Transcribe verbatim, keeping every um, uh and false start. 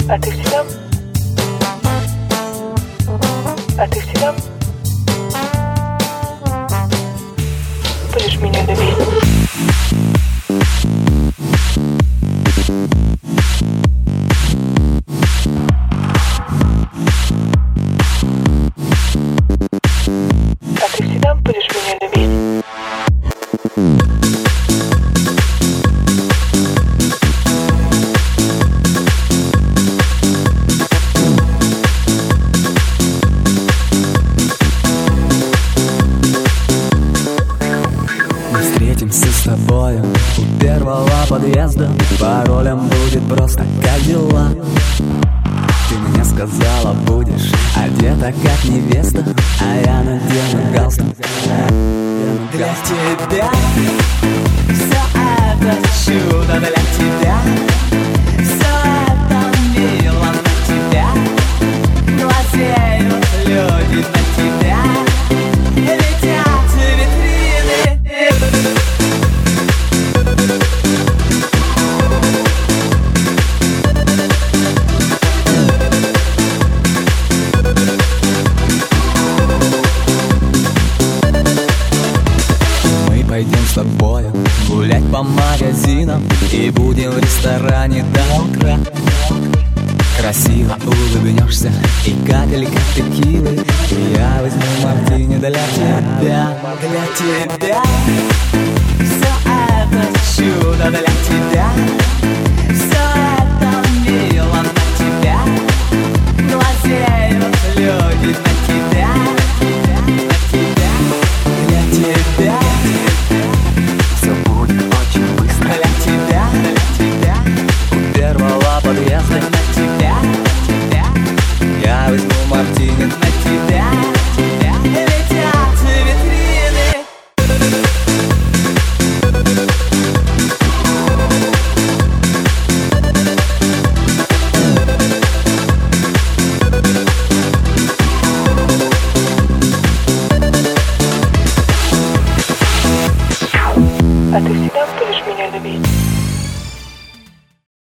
А ты всегда? А ты всегда будешь меня любить? А ты всегда будешь меня любить? Встретимся с тобою у первого подъезда. Паролем будет просто «как дела?». Ты мне сказала, будешь одета как невеста, а я надену галстук для тебя. Все это чудо для тебя, все это мило для тебя. Глазеют люди на тебя, летят витрины. Пойдем с тобою гулять по магазинам и будем в ресторане до утра. Красиво улыбнешься и капелька текилы, и я возьму мартини для тебя, для тебя.